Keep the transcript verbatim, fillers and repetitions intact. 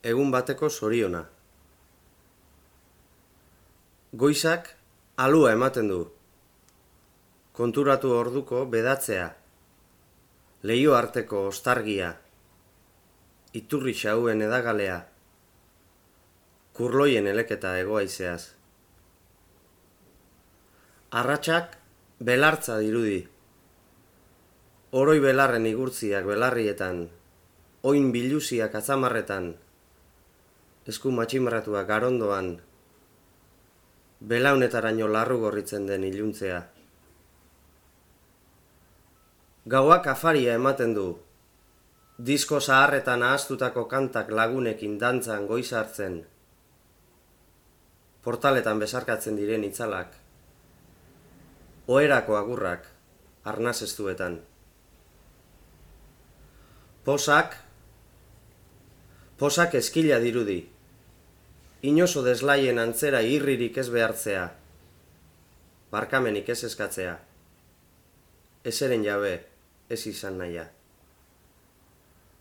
egun bateko zoriona. Goizak alua ematen du. Konturatu orduko bedatzea. Leiho arteko ostargia. Iturri xauen edagalea. Kurloien eleketa egoaizeaz. Arratsak belartza dirudi. Oroi belarren igurtziak belarrietan, oin biluziak atzamarretan, esku matximratuak garondoan, belaunetaraino larru gorritzen den iluntzea. Gauak afaria ematen du, disko zaharretan ahaztutako kantak lagunekin dantzan goiz hartzen, portaletan besarkatzen diren itzalak, oherako agurrak, arnaz estuetan. Posak, posak eskila dirudi, inozo deslaien antzera irririk ez behartzea, barkamenik ez eskatzea, ezeren jabe ez izan nahia.